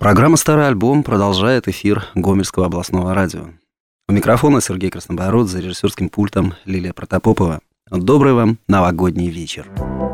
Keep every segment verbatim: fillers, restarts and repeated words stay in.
Программа «Старый альбом» продолжает эфир Гомельского областного радио. У микрофона Сергей Краснобород, за режиссерским пультом Лилия Протопопова. Добрый вам новогодний вечер.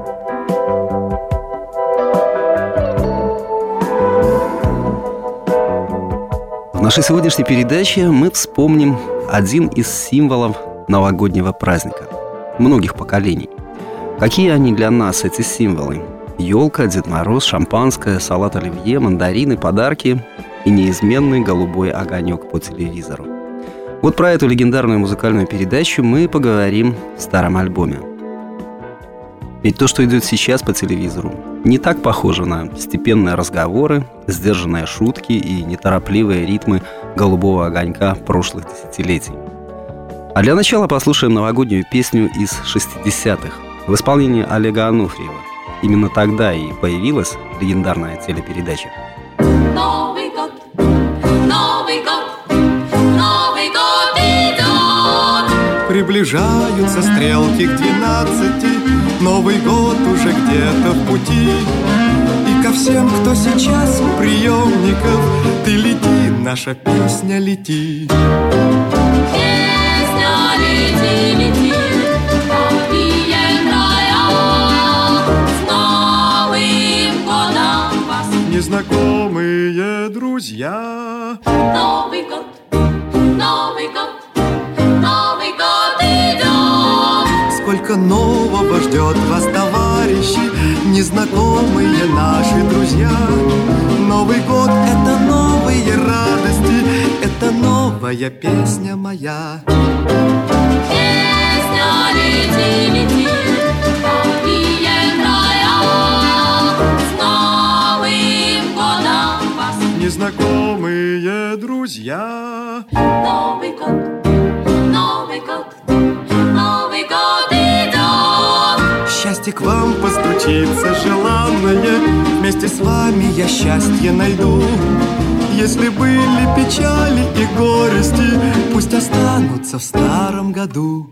В нашей сегодняшней передаче мы вспомним один из символов новогоднего праздника многих поколений. Какие они для нас, эти символы? Елка, Дед Мороз, шампанское, салат оливье, мандарины, подарки и неизменный голубой огонек по телевизору. Вот про эту легендарную музыкальную передачу мы поговорим в старом альбоме. Ведь то, что идет сейчас по телевизору, не так похоже на степенные разговоры, сдержанные шутки и неторопливые ритмы голубого огонька прошлых десятилетий. А для начала послушаем новогоднюю песню из шестидесятых в исполнении Олега Анофриева. Именно тогда и появилась легендарная телепередача. Новый год, Новый год, Новый год идет. Приближаются стрелки к двенадцати, Новый год уже где-то в пути. И ко всем, кто сейчас у приемников, ты лети, наша песня, лети. Песня лети, лети. Незнакомые друзья. Новый год, Новый год, Новый год идет. Сколько нового ждет вас, товарищи, незнакомые наши друзья. Новый год — это новые радости, это новая песня моя. Песня лети, лети. Незнакомые друзья. Новый год, Новый год, Новый год идет. Счастье к вам постучится желанное, вместе с вами я счастье найду. Если были печали и горести, пусть останутся в старом году.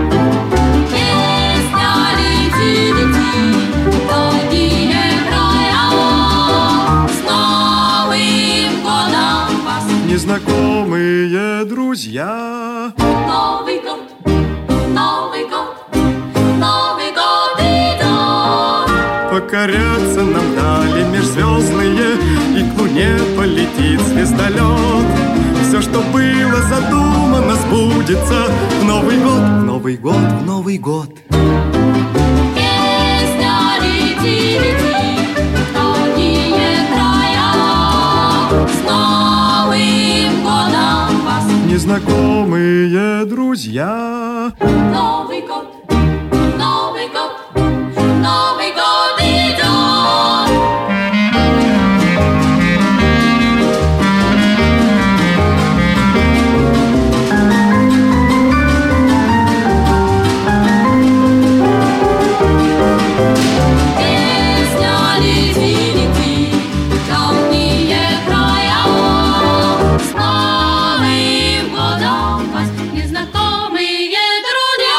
Песня лети, лети, дорогие края, с Новым годом вас. Незнакомые друзья. Новый год, Новый год, Новый год идет. Покоряться нам дали межзвездные, и к луне полетит звездолет. Все, что было задумано, сбудется в Новый год, в Новый год, в Новый год. Песня лети, лети, дорогие края, с Новым годом вас. Незнакомые друзья. Новый год, Новый год, Новый год идет. Песня лети, лети, дальние края, с Новым годом вас, незнакомые друзья.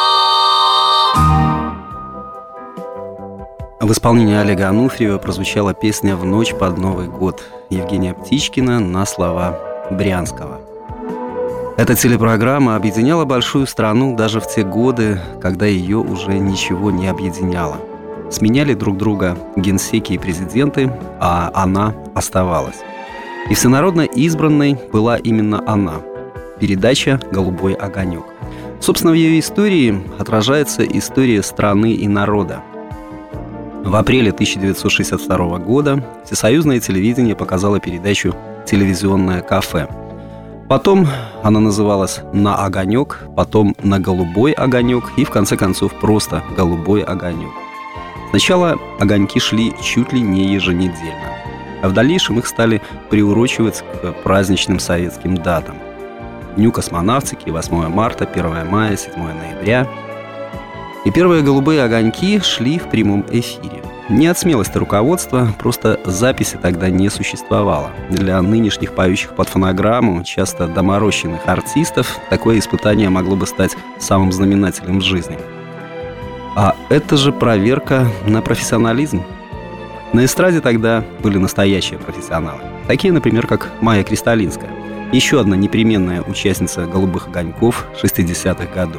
В исполнении Олега Анофриева прозвучала песня «В ночь под Новый год» Евгения Птичкина на слова Брянского. Эта телепрограмма объединяла большую страну даже в те годы, когда ее уже ничего не объединяло. Сменяли друг друга генсеки и президенты, а она оставалась. И всенародно избранной была именно она – передача «Голубой огонек». Собственно, в ее истории отражается история страны и народа. В апреле тысяча девятьсот шестьдесят второго года всесоюзное телевидение показало передачу «Телевизионное кафе». Потом она называлась «На огонек», потом «На голубой огонек» и, в конце концов, просто «Голубой огонек». Сначала огоньки шли чуть ли не еженедельно, а в дальнейшем их стали приурочивать к праздничным советским датам. Дню космонавтики, восьмое марта, первое мая, седьмое ноября. И первые «Голубые огоньки» шли в прямом эфире. Не от смелости руководства, просто записи тогда не существовало. Для нынешних поющих под фонограмму, часто доморощенных артистов, такое испытание могло бы стать самым знаменательным в жизни. А это же проверка на профессионализм. На эстраде тогда были настоящие профессионалы. Такие, например, как Майя Кристалинская, еще одна непременная участница «Голубых огоньков» шестидесятых годов.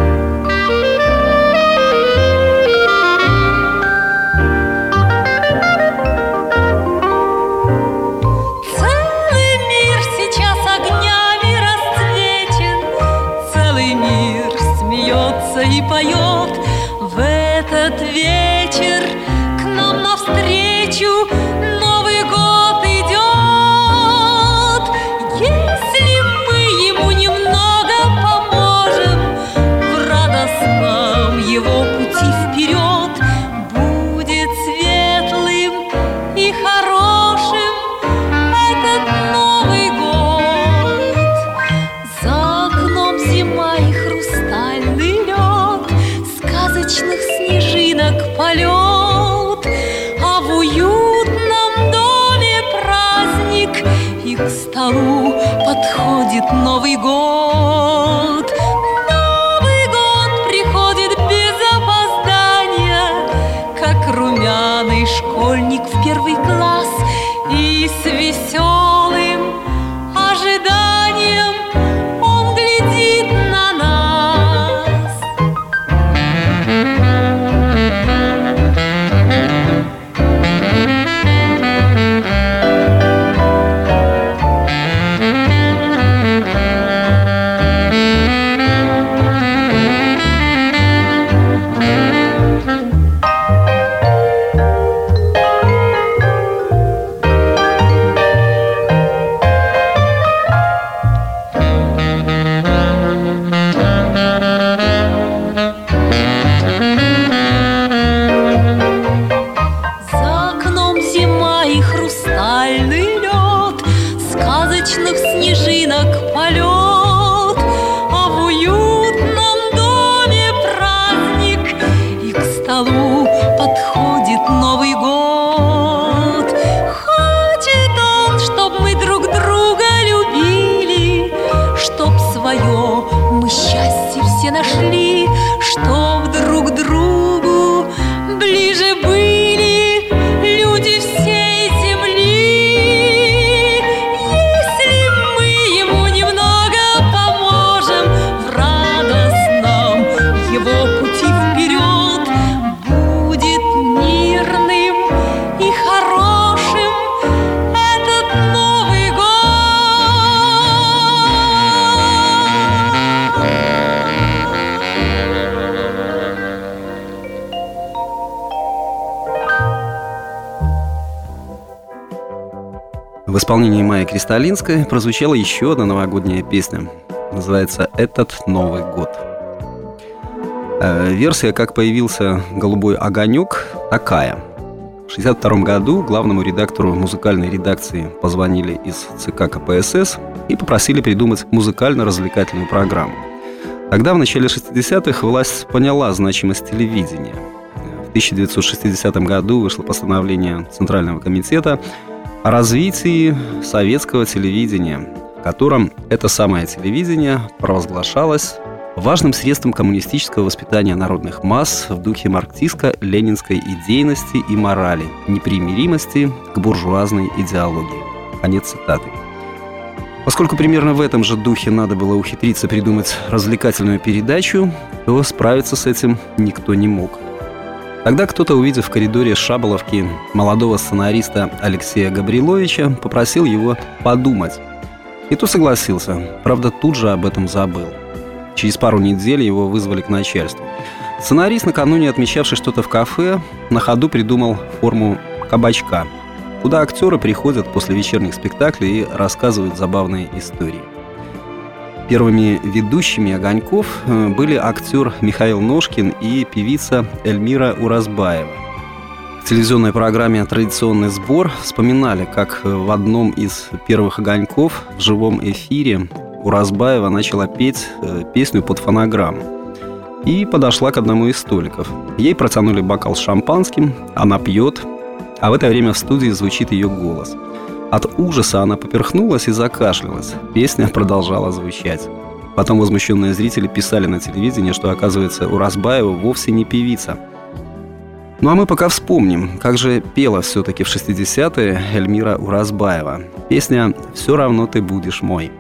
И поет в этот вечер к нам навстречу Новый год идет. Если мы ему немного поможем в радостном его пути вперед, будет светлым и хорошим этот Новый год. За окном зима и хрустальный сказочных снежинок полет, а в уютном доме праздник, и к столу подходит Новый год. Новый год приходит без опоздания, как румяный школьник в первый класс, и с веселым ожиданием он глядит на нас. Снежинок полет, а в уютном доме праздник, и к столу подходит Новый год. Хочет он, чтоб мы друг друга любили, чтоб свое мы счастье все нашли, чтоб друг другу ближе были люди всей земли. В исполнении Майи Кристалинской прозвучала еще одна новогодняя песня. Называется «Этот Новый год». Версия, как появился «Голубой огонек», такая. В шестьдесят втором году главному редактору музыкальной редакции позвонили из ЦК ка пэ эс эс и попросили придумать музыкально-развлекательную программу. Тогда, в начале шестидесятых, власть поняла значимость телевидения. В тысяча девятьсот шестидесятом году вышло постановление Центрального комитета о развитии советского телевидения, в котором это самое телевидение провозглашалось важным средством коммунистического воспитания народных масс в духе марксистско-ленинской идейности и морали, непримиримости к буржуазной идеологии. Конец цитаты. Поскольку примерно в этом же духе надо было ухитриться придумать развлекательную передачу, то справиться с этим никто не мог. Тогда кто-то, увидев в коридоре Шаболовки молодого сценариста Алексея Габриловича, попросил его подумать. И тот согласился, правда, тут же об этом забыл. Через пару недель его вызвали к начальству. Сценарист, накануне отмечавший что-то в кафе, на ходу придумал форму кабачка, куда актеры приходят после вечерних спектаклей и рассказывают забавные истории. Первыми ведущими «Огоньков» были актер Михаил Ножкин и певица Эльмира Уразбаева. В телевизионной программе «Традиционный сбор» вспоминали, как в одном из первых «Огоньков» в живом эфире Уразбаева начала петь песню под фонограмму и подошла к одному из столиков. Ей протянули бокал с шампанским, она пьет, а в это время в студии звучит ее голос. От ужаса она поперхнулась и закашлялась. Песня продолжала звучать. Потом возмущенные зрители писали на телевидении, что, оказывается, Уразбаева вовсе не певица. Ну а мы пока вспомним, как же пела все-таки в шестидесятые Эльмира Уразбаева. Песня «Все равно ты будешь мой».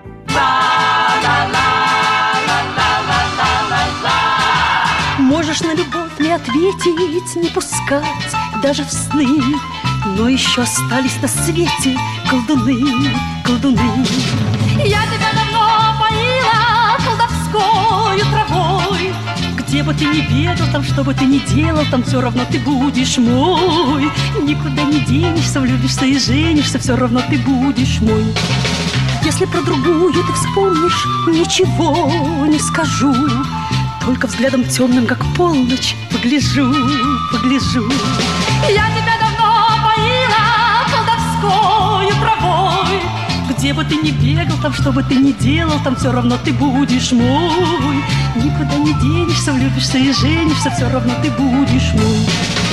Можешь на любовь не ответить, не пускать даже в сны, но еще остались на свете колдуны, колдуны. Я тебя давно поила колдовскою травой. Где бы ты ни бегал, там что бы ты ни делал, там все равно ты будешь мой. Никуда не денешься, влюбишься и женишься, все равно ты будешь мой. Если про другую ты вспомнишь, ничего не скажу, только взглядом темным, как полночь, погляжу, погляжу. Я тебя давно поила колдовскою травой. Где бы ты ни бегал, там что бы ты ни делал, там все равно ты будешь мой. Никуда не денешься, влюбишься и женишься, все равно ты будешь мой.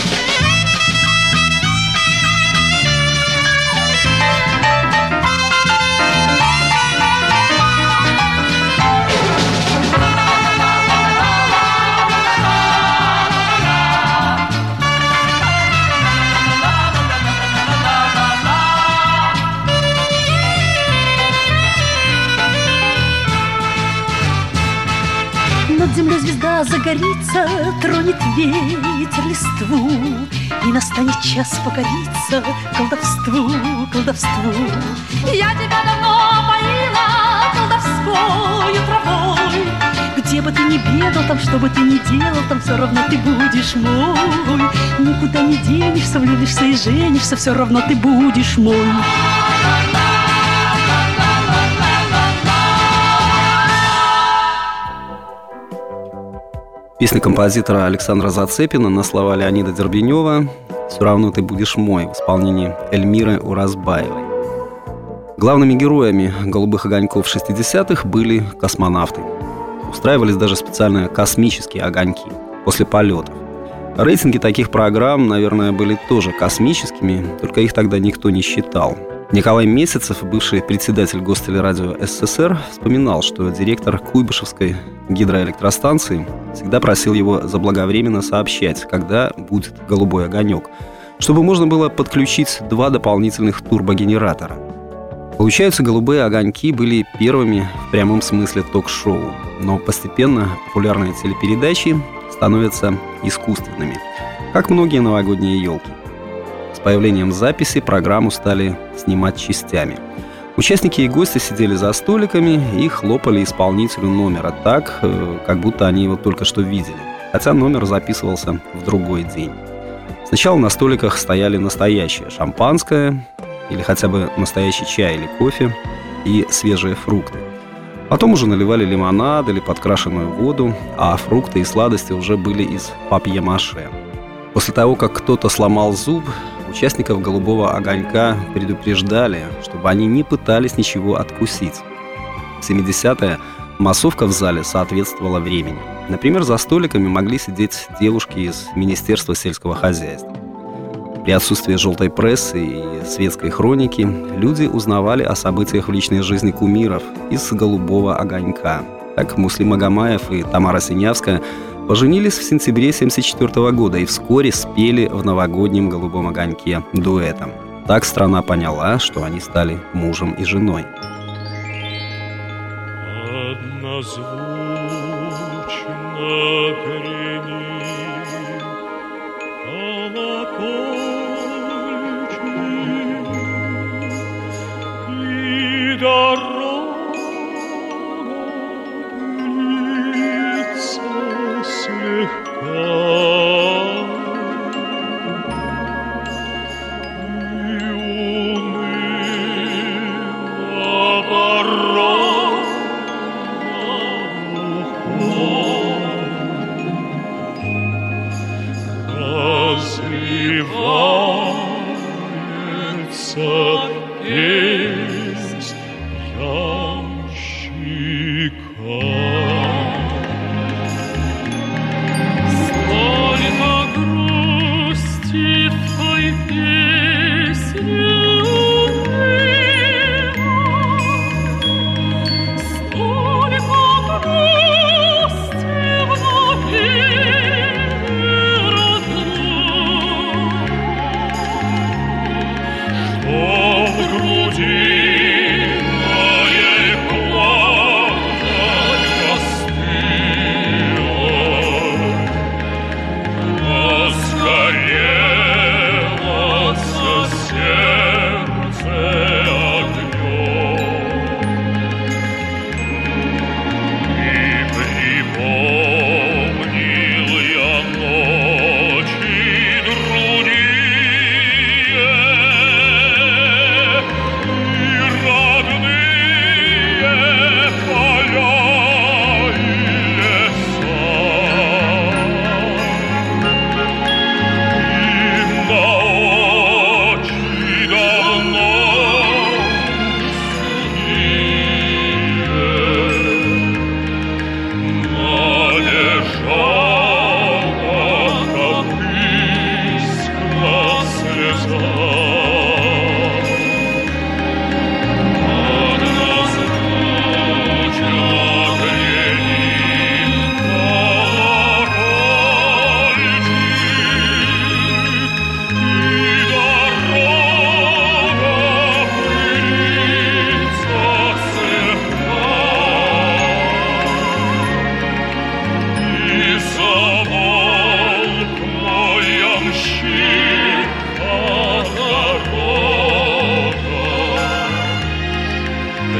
Над землей звезда загорится, тронет ветер листву, и настанет час покориться колдовству, колдовству. Я тебя давно поила колдовскою травой. Где бы ты ни бегал, там что бы ты ни делал, там все равно ты будешь мой. Никуда не денешься, влюбишься и женишься, все равно ты будешь мой. Песня композитора Александра Зацепина на слова Леонида Дербенева «Все равно ты будешь мой» в исполнении Эльмиры Уразбаевой. Главными героями «Голубых огоньков» шестидесятых были космонавты. Устраивались даже специальные космические огоньки после полетов. Рейтинги таких программ, наверное, были тоже космическими, только их тогда никто не считал. Николай Месяцев, бывший председатель Гостелерадио СССР, вспоминал, что директор Куйбышевской гидроэлектростанции всегда просил его заблаговременно сообщать, когда будет голубой огонек, чтобы можно было подключить два дополнительных турбогенератора. Получается, голубые огоньки были первыми в прямом смысле ток-шоу, но постепенно популярные телепередачи становятся искусственными, как многие новогодние елки. С появлением записи программу стали снимать частями. Участники и гости сидели за столиками и хлопали исполнителю номера так, как будто они его только что видели, хотя номер записывался в другой день. Сначала на столиках стояли настоящее шампанское или хотя бы настоящий чай или кофе и свежие фрукты. Потом уже наливали лимонад или подкрашенную воду, а фрукты и сладости уже были из папье-маше. После того, как кто-то сломал зуб, участников «Голубого огонька» предупреждали, чтобы они не пытались ничего откусить. В семидесятые массовка в зале соответствовала времени. Например, за столиками могли сидеть девушки из Министерства сельского хозяйства. При отсутствии желтой прессы и светской хроники люди узнавали о событиях в личной жизни кумиров из «Голубого огонька». Так Муслим Магомаев и Тамара Синявская поженились в сентябре семьдесят четвёртого года и вскоре спели в новогоднем «Голубом огоньке» дуэтом. Так страна поняла, что они стали мужем и женой. Однозвучно гремит колокольчик, и дорога пылится слегка, и уныло дорога развивается песнь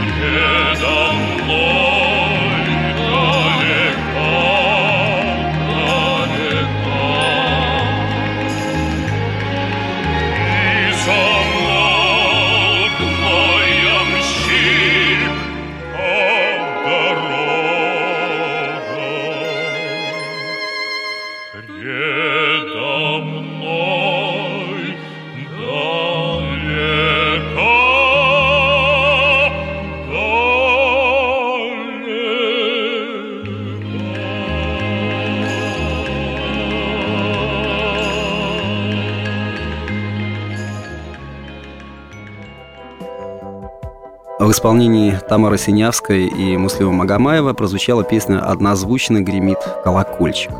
В исполнении Тамары Синявской и Муслима Магомаева прозвучала песня «Однозвучно гремит колокольчик».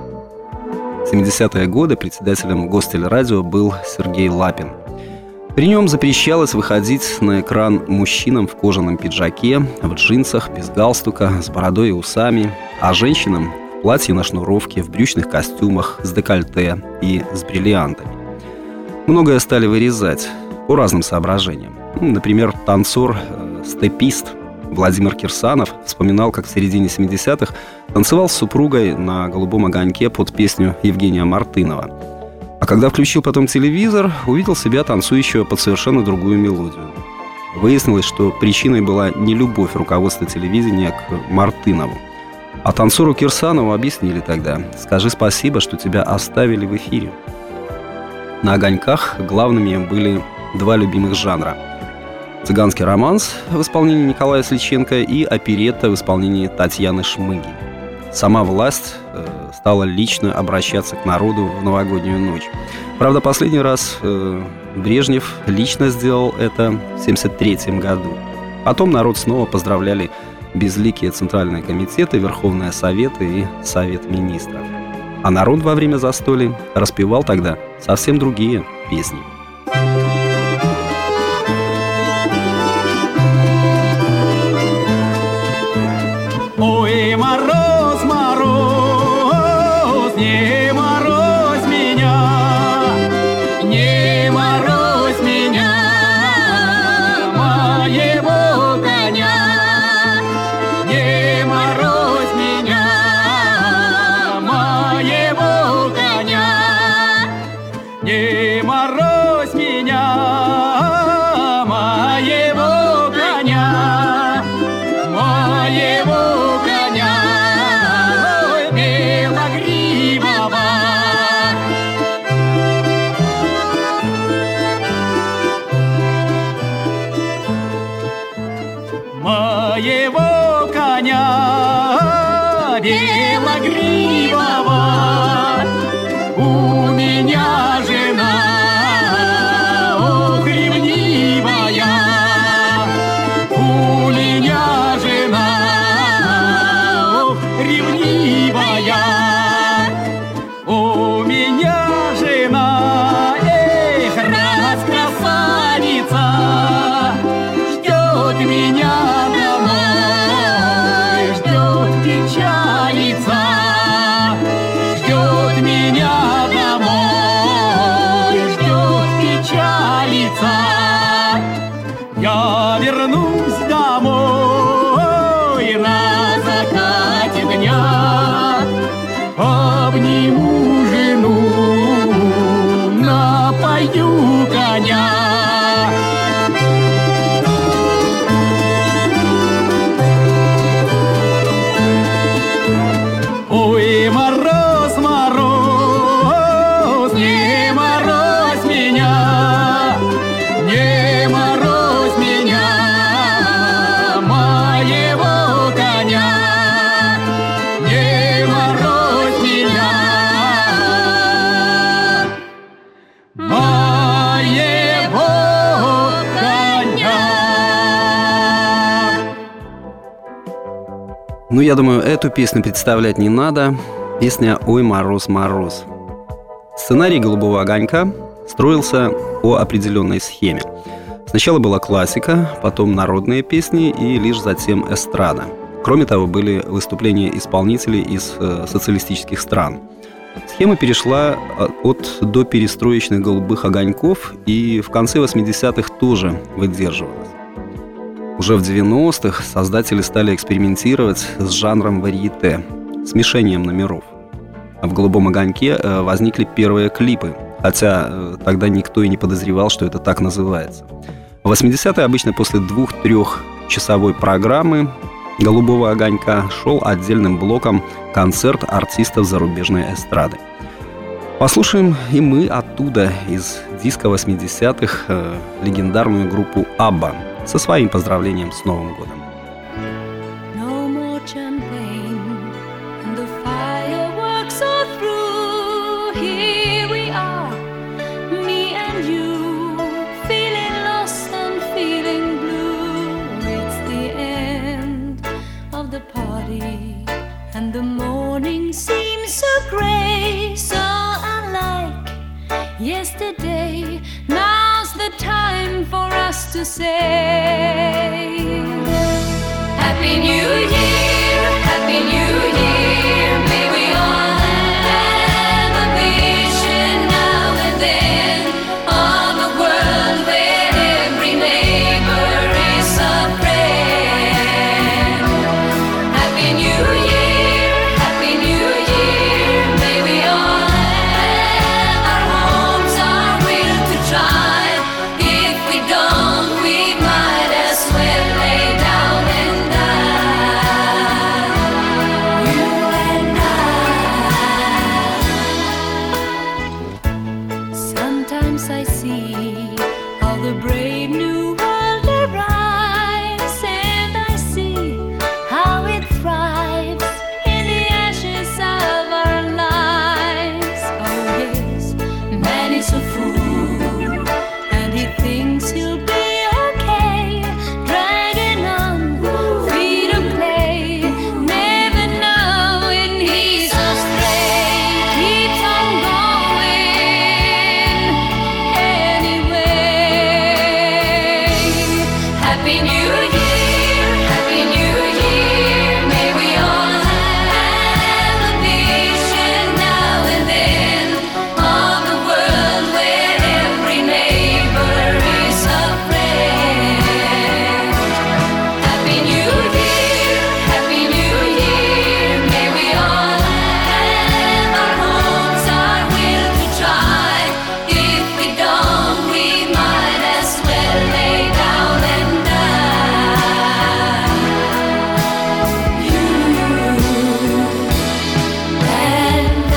В семидесятые годы председателем Гостелерадио был Сергей Лапин. При нем запрещалось выходить на экран мужчинам в кожаном пиджаке, в джинсах, без галстука, с бородой и усами, а женщинам в платье на шнуровке, в брючных костюмах, с декольте и с бриллиантами. Многое стали вырезать по разным соображениям. Например, танцор, степист Владимир Кирсанов вспоминал, как в середине семидесятых танцевал с супругой на «Голубом огоньке» под песню Евгения Мартынова. А когда включил потом телевизор, увидел себя танцующего под совершенно другую мелодию. Выяснилось, что причиной была не любовь руководства телевидения к Мартынову. А танцору Кирсанову объяснили тогда: «Скажи спасибо, что тебя оставили в эфире». На «Огоньках» главными были два любимых жанра: цыганский романс в исполнении Николая Сличенко и оперетта в исполнении Татьяны Шмыги. Сама власть э, стала лично обращаться к народу в новогоднюю ночь. Правда, последний раз э, Брежнев лично сделал это в семьдесят третьем году. Потом народ снова поздравляли безликие центральные комитеты, Верховные Советы и Совет Министров. А народ во время застолья распевал тогда совсем другие песни. Ой, мороз, мороз, не морозь меня, не морозь меня, моего коня, не морозь меня, моего коня, не морозь меня, моего коня, моего. Моего коня белогривого, у меня жена, ох, ревнивая, у меня жена, ох, ревнивая, у меня жена, эх, раскрасавица, ждет меня. Печалится, ждет меня домой, ждет печалится. Я вернусь домой на закате дня, обниму жену, напою коня. Ой, мороз, мороз, не морозь меня, не морозь меня, моего коня, не морозь меня, моего коня. Ну, я думаю, эту песню представлять не надо. Песня «Ой, мороз, мороз». Сценарий «Голубого огонька» строился по определенной схеме. Сначала была классика, потом народные песни и лишь затем эстрада. Кроме того, были выступления исполнителей из э, социалистических стран. Схема перешла от доперестроечных «Голубых огоньков» и в конце восьмидесятых тоже выдерживалась. Уже в девяностых создатели стали экспериментировать с жанром варьете, смешением номеров. А в «Голубом огоньке» возникли первые клипы, хотя тогда никто и не подозревал, что это так называется. В восьмидесятые обычно после двух-трехчасовой программы «Голубого огонька» шел отдельным блоком концерт артистов зарубежной эстрады. Послушаем и мы оттуда, из диска восьмидесятых, э, легендарную группу «Абба» со своим поздравлением с Новым годом. No more champagne, and the fireworks are through. Here we are, me and you, feeling lost and feeling blue. It's the end of the party, and the morning seems so grey, so unlike yesterday. Now's the time for us to say Happy New Year, Happy New Year. May we all have a vision now and then of a world where every neighbor is a friend. Happy New Year, Happy New Year. May we all have our homes, our will to try. If we don't, we might as well lay down and die. You and I. Sometimes I see how the brave new world arrives, and I see how it thrives in the ashes of our lives. Oh yes, man is a fool, and he thinks he'll be okay, dragging on, freedom play, never knowing he's astray, keeps on going anyway. Happy New Year, Happy New Year. May we all have a vision now and then of a world where every neighbor is a friend. Happy New Year, Happy New Year. May we all have our homes, our will to try. If we don't, we might as well lay down and die. You and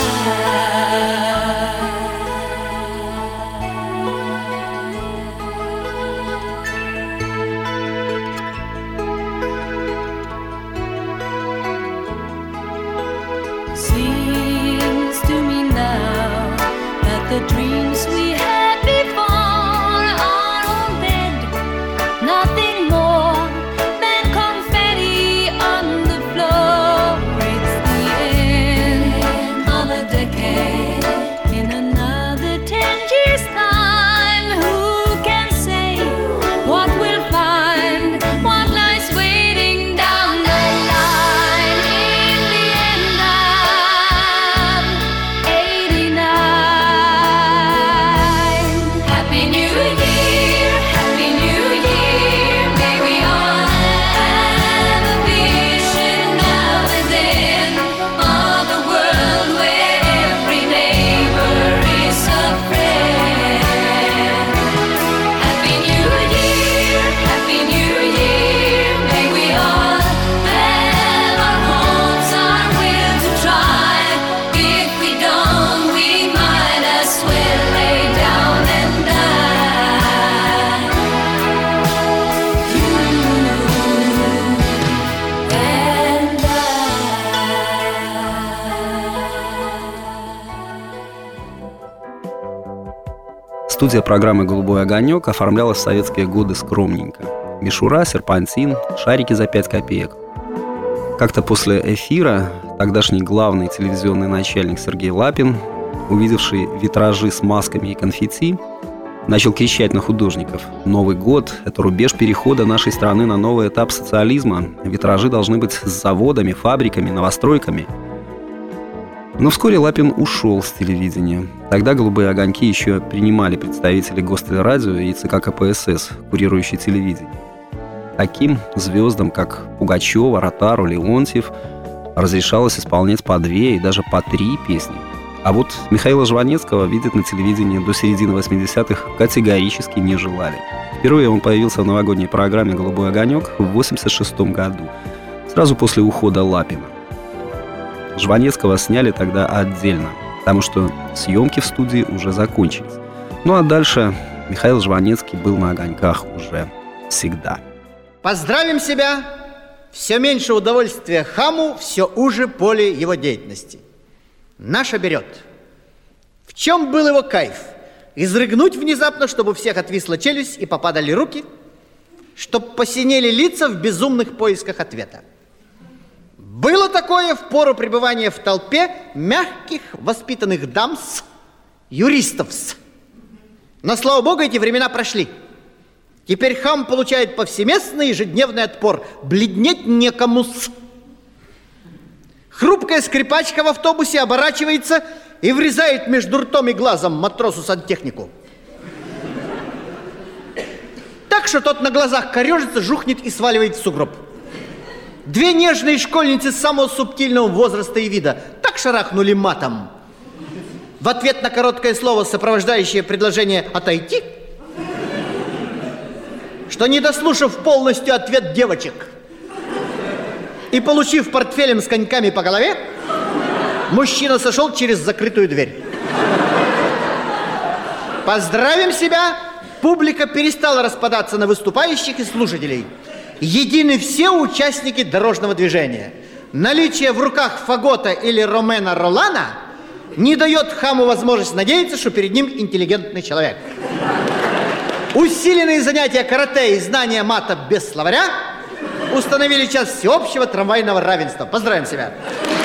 I. Seems to me now that the dreams we had before are all dead. Nothing more than confetti on the floor. It's the end of a decade. In another ten years' time, who can say what we'll find? What lies waiting down the line? In the end of eighty-nine. Happy New Year, Happy New Year. May we all have a vision now and then of a world where every neighbor is a friend. Happy New Year, Happy New Year. May we all have our homes, our will to try. If we don't, we might as well lay down and die. You and I. Студия программы «Голубой огонек» оформлялась в советские годы скромненько. Мишура, серпантин, шарики за пять копеек. Как-то после эфира тогдашний главный телевизионный начальник Сергей Лапин, увидевший витражи с масками и конфетти, начал кричать на художников: «Новый год – это рубеж перехода нашей страны на новый этап социализма. Витражи должны быть с заводами, фабриками, новостройками». Но вскоре Лапин ушел с телевидения. Тогда «Голубые огоньки» еще принимали представители Гостелерадио и ЦК КПСС, курирующие телевидение. Таким звездам, как Пугачева, Ротару, Леонтьев, разрешалось исполнять по две и даже по три песни. А вот Михаила Жванецкого видеть на телевидении до середины восьмидесятых категорически не желали. Впервые он появился в новогодней программе «Голубой огонек» в восемьдесят шестом году, сразу после ухода Лапина. Жванецкого сняли тогда отдельно, потому что съемки в студии уже закончились. Ну а дальше Михаил Жванецкий был на огоньках уже всегда. Поздравим себя! Все меньше удовольствия хаму, все уже поле его деятельности. Наша берет. В чем был его кайф? Изрыгнуть внезапно, чтобы у всех отвисла челюсть и попадали руки, чтоб посинели лица в безумных поисках ответа. Было такое в пору пребывания в толпе мягких, воспитанных дамс, юристов-с. Но, слава богу, эти времена прошли. Теперь хам получает повсеместный ежедневный отпор. Бледнеть некому-с. Хрупкая скрипачка в автобусе оборачивается и врезает между ртом и глазом матросу-сантехнику. Так что тот на глазах корежится, жухнет и сваливает в сугроб. Две нежные школьницы самого субтильного возраста и вида так шарахнули матом. В ответ на короткое слово, сопровождающее предложение «отойти», что, не дослушав полностью ответ девочек и получив портфелем с коньками по голове, мужчина сошел через закрытую дверь. Поздравим себя! Публика перестала распадаться на выступающих и слушателей. Едины все участники дорожного движения. Наличие в руках фагота или Ромена Ролана не дает хаму возможность надеяться, что перед ним интеллигентный человек. Усиленные занятия карате и знания мата без словаря установили час всеобщего трамвайного равенства. Поздравим себя!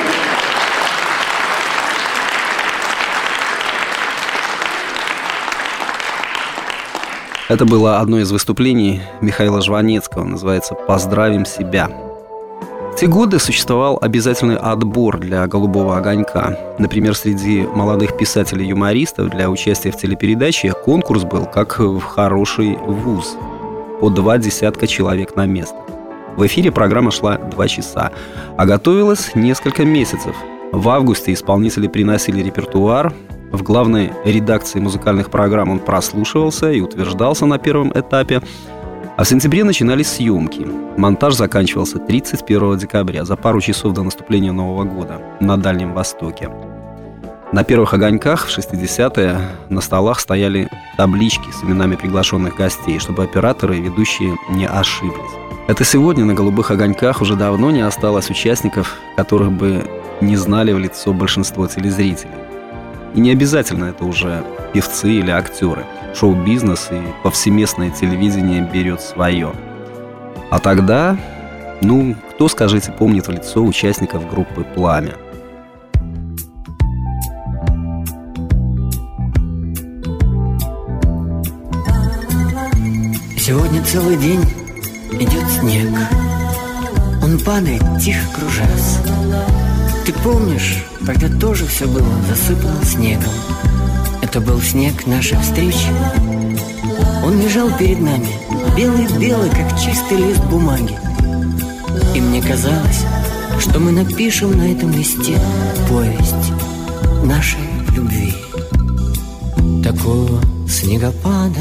Это было одно из выступлений Михаила Жванецкого, называется «Поздравим себя». В те годы существовал обязательный отбор для «Голубого огонька». Например, среди молодых писателей-юмористов для участия в телепередаче конкурс был как в хороший вуз. По два десятка человек на место. В эфире программа шла два часа, а готовилась несколько месяцев. В августе исполнители приносили репертуар. В главной редакции музыкальных программ он прослушивался и утверждался на первом этапе. А в сентябре начинались съемки. Монтаж заканчивался тридцать первого декабря, за пару часов до наступления Нового года, на Дальнем Востоке. На первых огоньках в шестидесятые на столах стояли таблички с именами приглашенных гостей, чтобы операторы и ведущие не ошиблись. Это сегодня на «Голубых огоньках» уже давно не осталось участников, которых бы не знали в лицо большинство телезрителей. И не обязательно это уже певцы или актеры. Шоу-бизнес и повсеместное телевидение берет свое. А тогда, ну, кто, скажите, помнит в лицо участников группы «Пламя»? Сегодня целый день идет снег. Он падает, тихо кружась. Ты помнишь, тогда тоже все было засыпано снегом. Это был снег нашей встречи. Он лежал перед нами, белый-белый, как чистый лист бумаги. И мне казалось, что мы напишем на этом листе повесть нашей любви. Такого снегопада,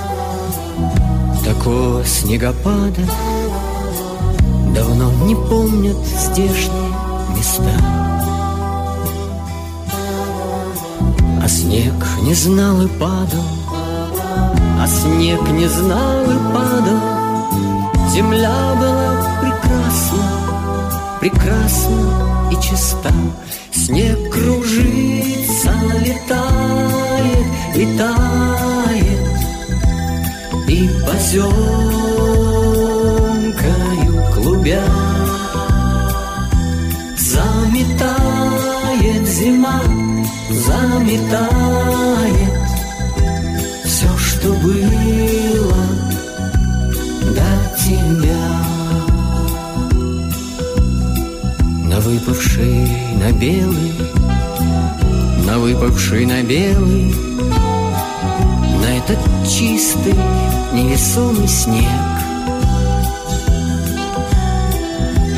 такого снегопада давно не помнят здешние места. А снег не знал и падал, а снег не знал и падал. Земля была прекрасна, прекрасна и чиста. Снег кружится, летает, летает, и поземкою клубя заметает зима, заметает все, что было до тебя. На выпавший на белый, на выпавший на белый, на этот чистый невесомый снег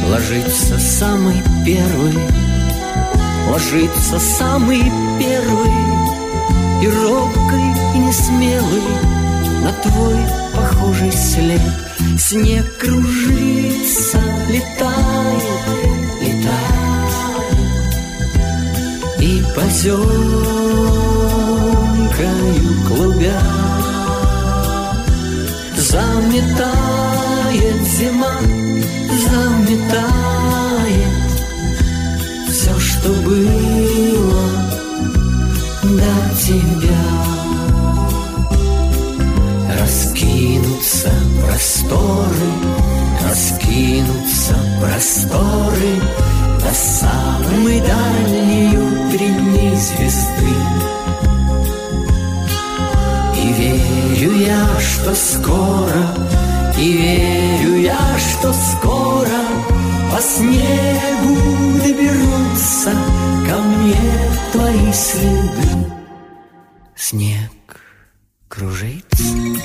ложится самый первый, ложится самый первый, и робкий, и несмелый на твой похожий след. Снег кружится, летает, летает, и поземкою клубя заметает зима, заметает все, что было до тебя. Раскинутся просторы, раскинутся просторы до самой дальней утренней звезды. И верю я, что скоро, и верю я, что скоро по снегу доберутся ко мне твои следы. Снег кружится,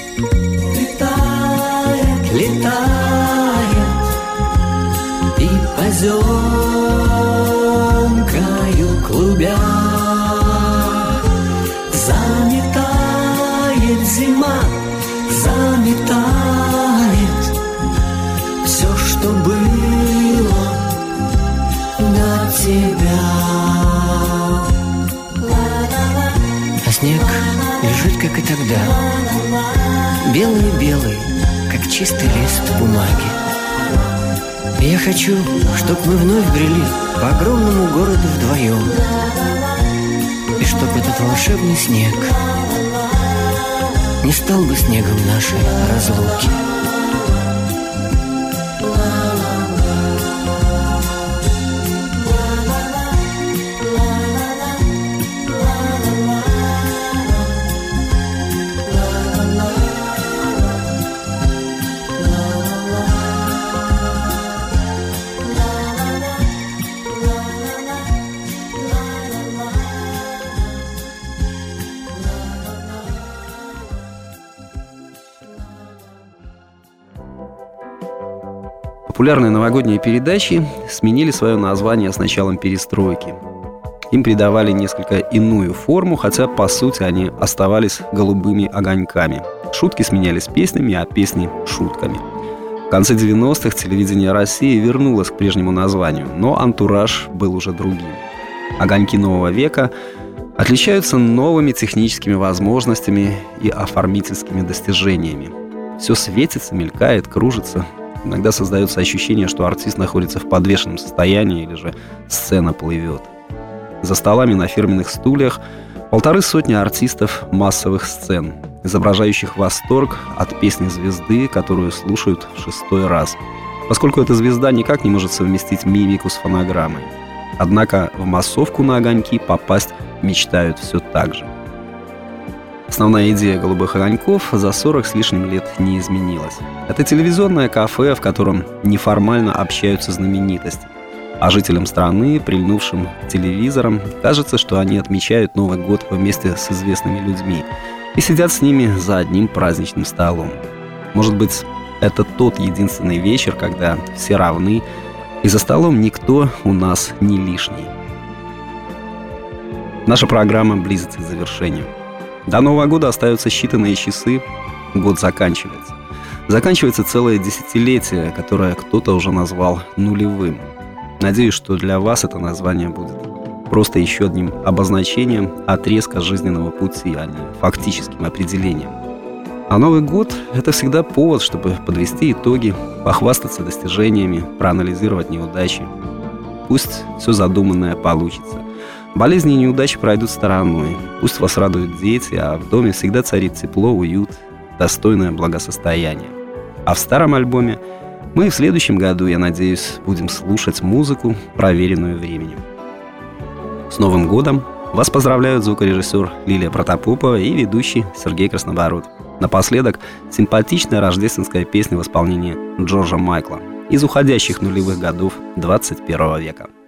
летает, летает, и поземкою клубя заметает зима, заметает все, что было до тебя. А снег лежит, как и тогда, белый-белый, как чистый лист бумаги. И я хочу, чтоб мы вновь брели по огромному городу вдвоем, и чтоб этот волшебный снег не стал бы снегом нашей разлуки. Популярные новогодние передачи сменили свое название с началом перестройки. Им придавали несколько иную форму, хотя, по сути, они оставались голубыми огоньками. Шутки сменялись песнями, а песни — шутками. В конце девяностых телевидение России вернулось к прежнему названию, но антураж был уже другим. Огоньки нового века отличаются новыми техническими возможностями и оформительскими достижениями. Все светится, мелькает, кружится. Иногда создается ощущение, что артист находится в подвешенном состоянии или же сцена плывет. За столами на фирменных стульях полторы сотни артистов массовых сцен, изображающих восторг от песни звезды, которую слушают в шестой раз, поскольку эта звезда никак не может совместить мимику с фонограммой. Однако в массовку на огоньки попасть мечтают все так же. Основная идея «Голубых огоньков» за сорок с лишним лет не изменилась. Это телевизионное кафе, в котором неформально общаются знаменитости. А жителям страны, прильнувшим к телевизорам, кажется, что они отмечают Новый год вместе с известными людьми и сидят с ними за одним праздничным столом. Может быть, это тот единственный вечер, когда все равны, и за столом никто у нас не лишний. Наша программа близится к завершению. До Нового года остаются считанные часы, год заканчивается. Заканчивается целое десятилетие, которое кто-то уже назвал нулевым. Надеюсь, что для вас это название будет просто еще одним обозначением отрезка жизненного пути, а не фактическим определением. А Новый год — это всегда повод, чтобы подвести итоги, похвастаться достижениями, проанализировать неудачи. Пусть все задуманное получится. Болезни и неудачи пройдут стороной. Пусть вас радуют дети, а в доме всегда царит тепло, уют, достойное благосостояние. А в старом альбоме мы в следующем году, я надеюсь, будем слушать музыку, проверенную временем. С Новым годом! Вас поздравляют звукорежиссер Лилия Протопопова и ведущий Сергей Краснобород. Напоследок симпатичная рождественская песня в исполнении Джорджа Майкла из уходящих нулевых годов двадцать первого века.